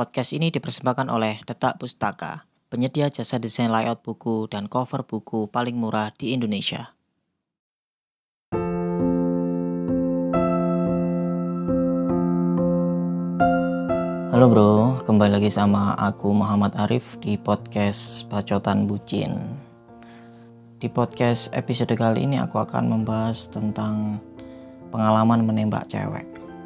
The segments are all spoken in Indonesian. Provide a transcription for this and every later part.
Podcast ini dipersembahkan oleh Detak Pustaka, penyedia jasa desain layout buku dan cover buku paling murah di Indonesia. Halo bro, kembali lagi sama aku Muhammad Arif di podcast Bacotan Bucin. Di podcast episode kali ini aku akan membahas tentang pengalaman menembak cewek.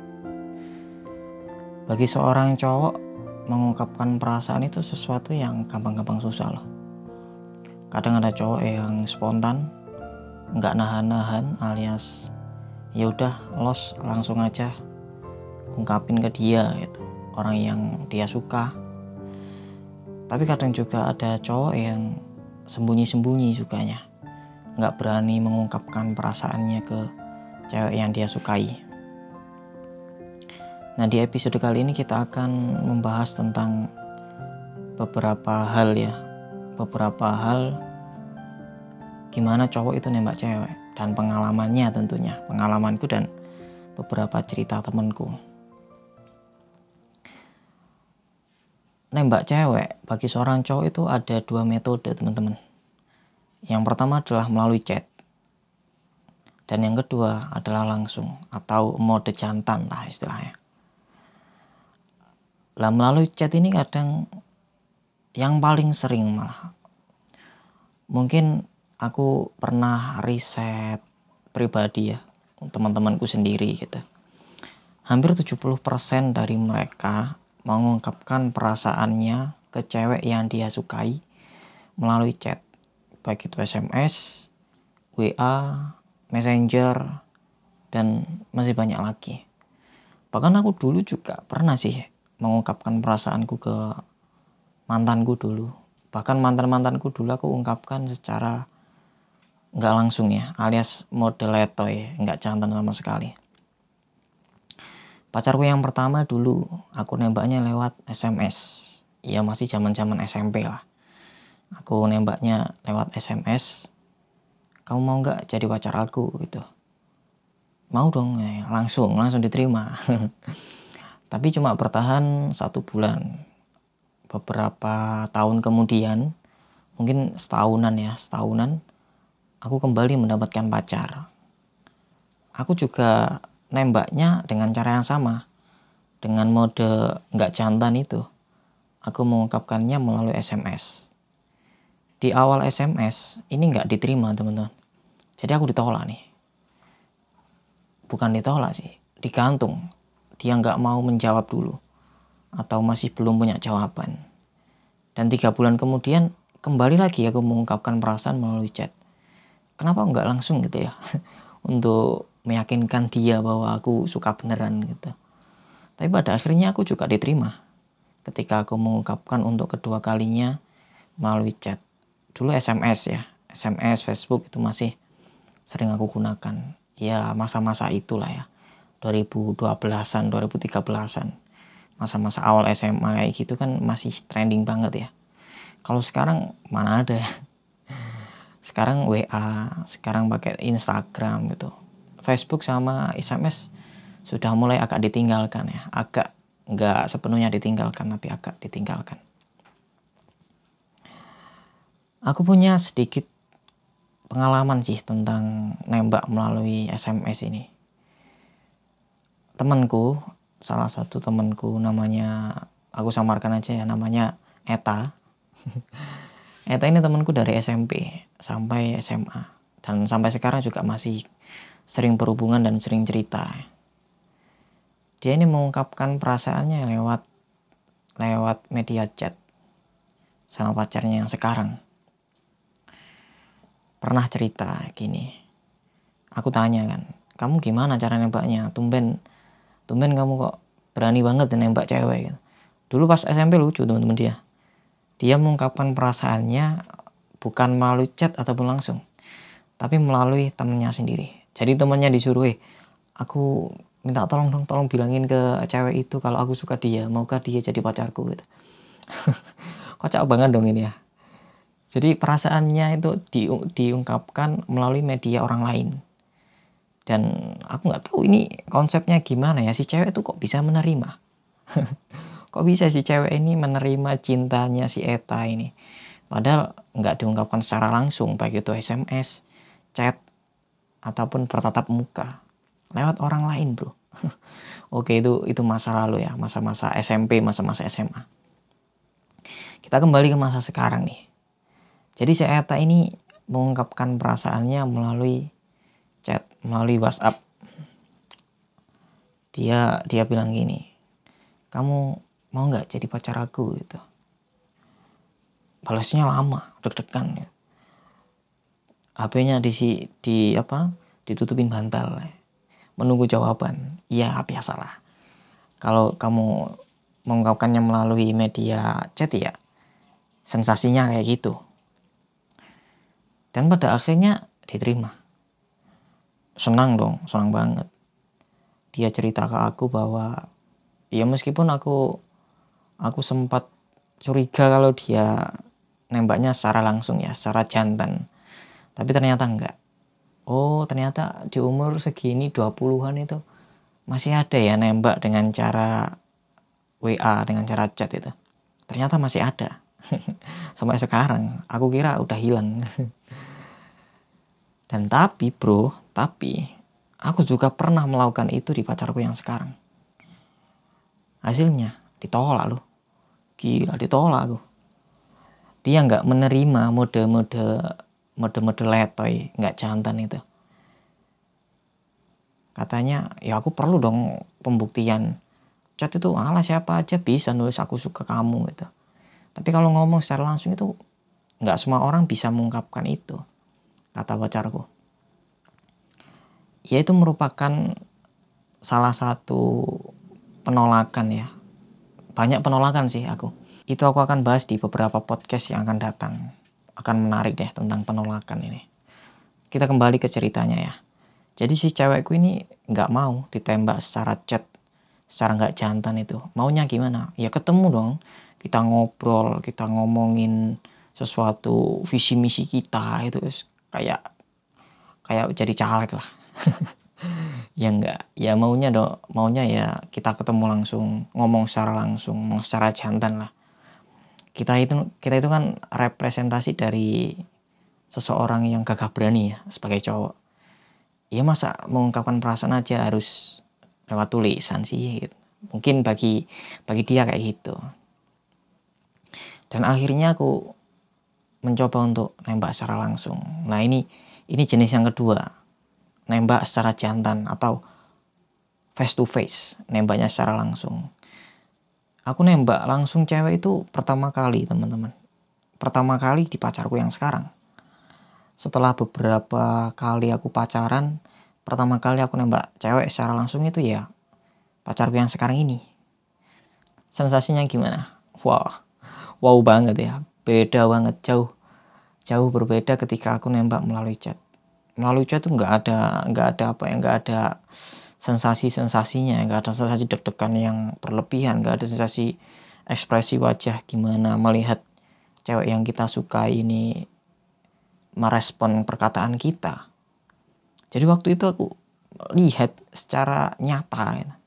Bagi seorang cowok, mengungkapkan perasaan itu sesuatu yang gampang-gampang susah loh. Kadang ada cowok yang spontan, nggak nahan-nahan, alias ya udah los langsung aja ungkapin ke dia gitu, orang yang dia suka. Tapi kadang juga ada cowok yang sembunyi-sembunyi sukanya, nggak berani mengungkapkan perasaannya ke cewek yang dia sukai. Nah, di episode kali ini kita akan membahas tentang beberapa hal gimana cowok itu nembak cewek dan pengalamannya tentunya, pengalamanku dan beberapa cerita temenku. Nembak cewek bagi seorang cowok itu ada dua metode teman-teman. Yang pertama adalah melalui chat. Dan yang kedua adalah langsung atau mode jantan lah istilahnya. Lah melalui chat ini kadang yang paling sering malah. Mungkin aku pernah riset pribadi ya, teman-temanku sendiri gitu. Hampir 70% dari mereka mengungkapkan perasaannya ke cewek yang dia sukai melalui chat. Baik itu SMS, WA, Messenger, dan masih banyak lagi. Bahkan aku dulu juga pernah sih mengungkapkan perasaanku ke mantanku dulu. Bahkan mantanku dulu aku ungkapkan secara nggak langsung ya, alias mode letoy, nggak jantan sama sekali. Pacarku yang pertama dulu aku nembaknya lewat SMS. Ya masih zaman-zaman SMP lah. Aku nembaknya lewat SMS. Kamu mau nggak jadi pacar aku gitu? Mau dong, ya, langsung diterima. Tapi cuma bertahan 1 bulan. Beberapa tahun kemudian, mungkin setahunan, aku kembali mendapatkan pacar. Aku juga nembaknya dengan cara yang sama, dengan mode nggak jantan itu. Aku mengungkapkannya melalui SMS. Di awal SMS ini nggak diterima teman-teman. Jadi aku ditolak nih. Bukan ditolak sih, digantung. Dia nggak mau menjawab dulu atau masih belum punya jawaban. Dan 3 bulan kemudian kembali lagi aku mengungkapkan perasaan melalui chat. Kenapa nggak langsung gitu ya? Untuk meyakinkan dia bahwa aku suka beneran gitu. Tapi pada akhirnya aku juga diterima ketika aku mengungkapkan untuk kedua kalinya melalui chat. Dulu SMS ya, SMS, Facebook itu masih sering aku gunakan. Ya masa-masa itulah ya, 2012-an, 2013-an. Masa-masa awal SMA kayak gitu kan masih trending banget ya. Kalau sekarang mana ada ya. Sekarang WA, sekarang pakai Instagram gitu. Facebook sama SMS sudah mulai agak ditinggalkan ya. Agak nggak sepenuhnya ditinggalkan, tapi agak ditinggalkan. Aku punya sedikit pengalaman sih tentang nembak melalui SMS ini. Temanku, salah satu temanku namanya, aku samarkan aja ya, namanya Eta. Eta ini temanku dari SMP sampai SMA. Dan sampai sekarang juga masih sering berhubungan dan sering cerita. Dia ini mengungkapkan perasaannya lewat media chat sama pacarnya yang sekarang. Pernah cerita gini. Aku tanya kan, kamu gimana cara nembaknya? Tumben kamu kok berani banget nembak cewek gitu. Dulu pas SMP lucu teman-teman dia. Dia mengungkapkan perasaannya bukan melalui chat ataupun langsung, tapi melalui temennya sendiri. Jadi temennya disuruh, aku minta tolong bilangin ke cewek itu kalau aku suka dia, maukah dia jadi pacarku gitu. Kocak banget dong ini ya. Jadi perasaannya itu diungkapkan melalui media orang lain. Dan aku nggak tahu ini konsepnya gimana ya, si cewek itu kok bisa menerima. kok bisa si cewek ini menerima cintanya si Eta ini, padahal nggak diungkapkan secara langsung, baik itu SMS, chat, ataupun bertatap muka, lewat orang lain bro. Oke, itu masa lalu ya, masa-masa SMP, masa-masa SMA. Kita kembali ke masa sekarang nih. Jadi si Eta ini mengungkapkan perasaannya melalui chat, melalui WhatsApp. Dia bilang gini, kamu mau nggak jadi pacar aku gitu. Balasnya lama, deg-degan ya. HP-nya ditutupin bantal, menunggu jawaban. Ya biasalah. Kalau kamu mengungkapkannya melalui media chat ya, sensasinya kayak gitu. Dan pada akhirnya diterima. Senang dong, senang banget. Dia cerita ke aku bahwa ya meskipun aku sempat curiga kalau dia nembaknya secara langsung ya, secara jantan. Tapi ternyata enggak. Oh, ternyata di umur segini 20-an itu masih ada ya nembak dengan cara WA, dengan cara chat itu. Ternyata masih ada. Sampai sekarang, aku kira udah hilang. Dan tapi aku juga pernah melakukan itu di pacarku yang sekarang. Hasilnya ditolak loh. Gila, ditolak aku. Dia nggak menerima mode letoy, nggak jantan itu. Katanya, ya aku perlu dong pembuktian. Chat itu ala siapa aja bisa nulis aku suka kamu gitu. Tapi kalau ngomong secara langsung itu nggak semua orang bisa mengungkapkan itu, kata pacarku. Ya itu merupakan salah satu penolakan ya. Banyak penolakan sih aku. Itu aku akan bahas di beberapa podcast yang akan datang. Akan menarik deh tentang penolakan ini. Kita kembali ke ceritanya ya. Jadi si cewekku ini nggak mau ditembak secara chat, secara nggak jantan itu. Maunya gimana? Ya ketemu dong. Kita ngobrol, kita ngomongin sesuatu visi misi kita itu kayak jadi caleg lah. Ya enggak, ya maunya ya kita ketemu langsung, ngomong secara jantan lah. Kita itu kan representasi dari seseorang yang gagah berani ya sebagai cowok. Ya masa mengungkapkan perasaan aja harus lewat tulisan sih gitu. Mungkin bagi dia kayak gitu. Dan akhirnya aku mencoba untuk nembak secara langsung. Nah ini jenis yang kedua. Nembak secara jantan atau face to face, nembaknya secara langsung. Aku nembak langsung cewek itu pertama kali teman-teman. Pertama kali di pacarku yang sekarang. Setelah beberapa kali aku pacaran, pertama kali aku nembak cewek secara langsung itu ya pacarku yang sekarang ini. Sensasinya gimana? Wow banget ya. Beda banget, jauh berbeda ketika aku nembak melalui chat. Melalui chat tuh nggak ada sensasinya, nggak ada sensasi deg-degan yang berlebihan, nggak ada sensasi ekspresi wajah gimana melihat cewek yang kita suka ini merespon perkataan kita. Jadi waktu itu aku lihat secara nyata ya,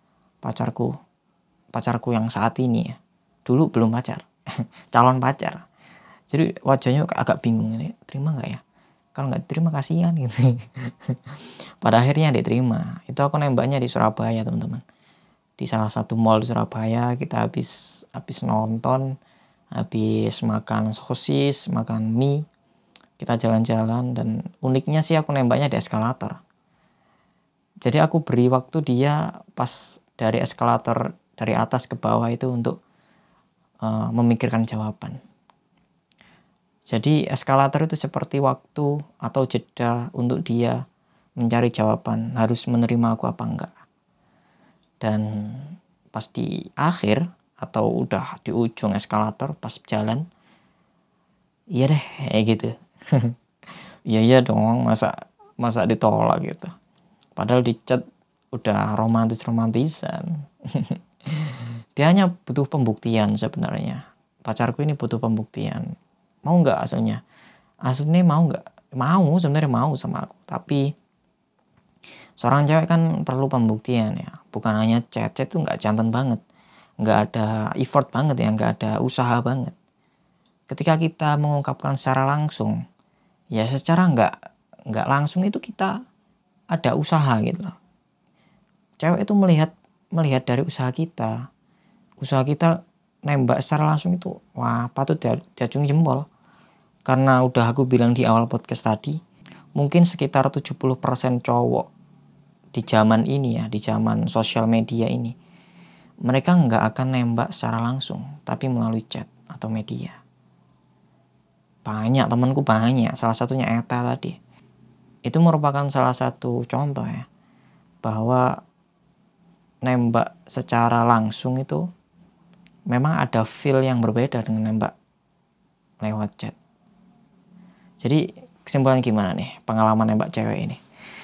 pacarku yang saat ini ya, dulu belum pacar, calon pacar. Jadi wajahnya agak bingung ini, terima nggak ya? Kalau nggak diterima kasihan gitu. Pada akhirnya diterima. Itu aku nembaknya di Surabaya teman-teman. Di salah satu mall di Surabaya kita habis nonton, habis makan sosis, makan mie. Kita jalan-jalan dan uniknya sih aku nembaknya di eskalator. Jadi aku beri waktu dia pas dari eskalator dari atas ke bawah itu untuk memikirkan jawaban. Jadi eskalator itu seperti waktu atau jeda untuk dia mencari jawaban harus menerima aku apa enggak. Dan pas di akhir atau udah di ujung eskalator pas jalan, iya deh kayak gitu. Iya dong, masa ditolak gitu. Padahal di chat udah romantisan. Dia hanya butuh pembuktian sebenarnya. Pacarku ini butuh pembuktian. Mau nggak aslinya mau nggak? Sebenarnya mau sama aku, tapi seorang cewek kan perlu pembuktian ya, bukan hanya chat itu nggak jantan banget, nggak ada effort banget ya, nggak ada usaha banget. Ketika kita mengungkapkan secara langsung, ya secara nggak langsung itu kita ada usaha gitu loh. Cewek itu melihat dari usaha kita nembak secara langsung itu, wah patut diacungi jempol. Karena udah aku bilang di awal podcast tadi, mungkin sekitar 70% cowok di zaman ini ya, di zaman sosial media ini, mereka nggak akan nembak secara langsung, tapi melalui chat atau media. Banyak temanku banyak, salah satunya Eta tadi. Itu merupakan salah satu contoh ya, bahwa nembak secara langsung itu memang ada feel yang berbeda dengan nembak lewat chat. Jadi kesimpulan gimana nih pengalaman nembak cewek ini?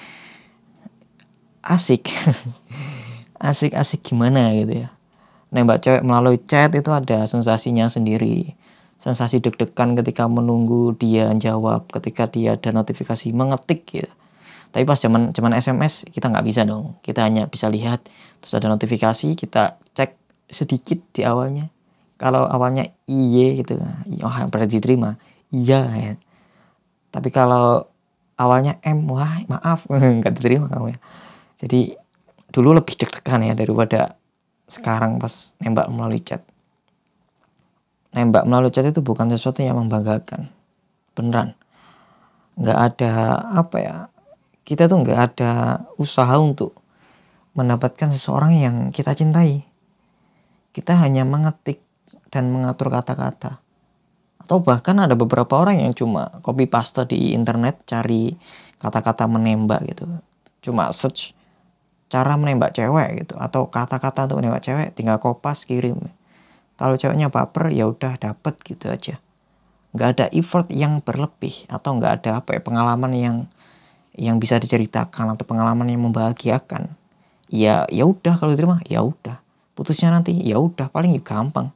Asik. Asik gimana gitu ya. Nembak cewek melalui chat itu ada sensasinya sendiri. Sensasi deg-degan ketika menunggu dia jawab, ketika dia ada notifikasi mengetik gitu. Tapi pas zaman SMS kita nggak bisa dong. Kita hanya bisa lihat terus ada notifikasi, kita cek sedikit di awalnya. Kalau awalnya iye gitu, oh berarti diterima. Iya ya. Tapi kalau awalnya wah maaf nggak diterima kamu ya. Jadi dulu lebih deg-degan ya daripada sekarang pas nembak melalui chat. Nembak melalui chat itu bukan sesuatu yang membanggakan. Beneran. Nggak ada kita tuh nggak ada usaha untuk mendapatkan seseorang yang kita cintai. Kita hanya mengetik dan mengatur kata-kata. Atau bahkan ada beberapa orang yang cuma copy paste di internet, cari kata-kata menembak gitu. Cuma search cara menembak cewek gitu, atau kata-kata untuk menembak cewek, tinggal kopas kirim. Kalau ceweknya baper ya udah dapet gitu aja. Nggak ada effort yang berlebih, atau nggak ada pengalaman yang bisa diceritakan, atau pengalaman yang membahagiakan. Ya udah kalau diterima ya udah. Putusnya nanti ya udah, paling gampang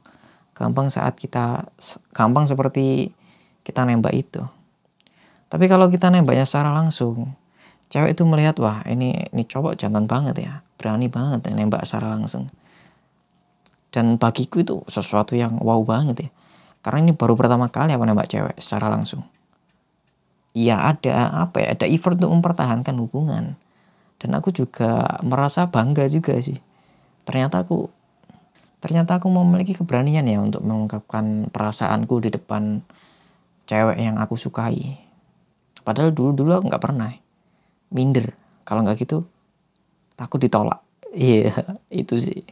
seperti kita nembak itu. Tapi kalau kita nembaknya secara langsung, cewek itu melihat, wah ini cowok jantan banget ya, berani banget ya nembak secara langsung. Dan bagiku itu sesuatu yang wow banget ya, karena ini baru pertama kali aku nembak cewek secara langsung. Ya ada ada effort untuk mempertahankan hubungan. Dan aku juga merasa bangga juga sih. Ternyata aku memiliki keberanian ya untuk mengungkapkan perasaanku di depan cewek yang aku sukai. Padahal dulu aku nggak pernah. Minder. Kalau nggak gitu takut ditolak. Iya, itu sih.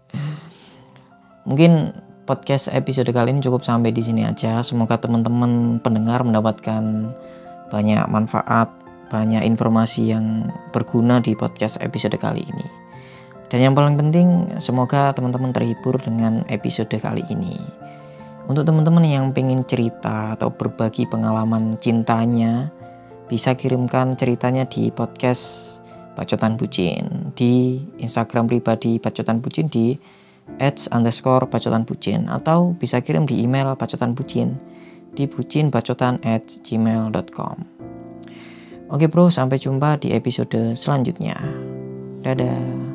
Mungkin podcast episode kali ini cukup sampai di sini aja. Semoga teman-teman pendengar mendapatkan banyak manfaat, banyak informasi yang berguna di podcast episode kali ini. Dan yang paling penting, semoga teman-teman terhibur dengan episode kali ini. Untuk teman-teman yang pengen cerita atau berbagi pengalaman cintanya, bisa kirimkan ceritanya di podcast Bacotan Bucin, di Instagram pribadi Bacotan Bucin di @_bacotanbucin, atau bisa kirim di email bacotanbucin di bucinbacotan@gmail.com. Oke bro, sampai jumpa di episode selanjutnya. Dadah.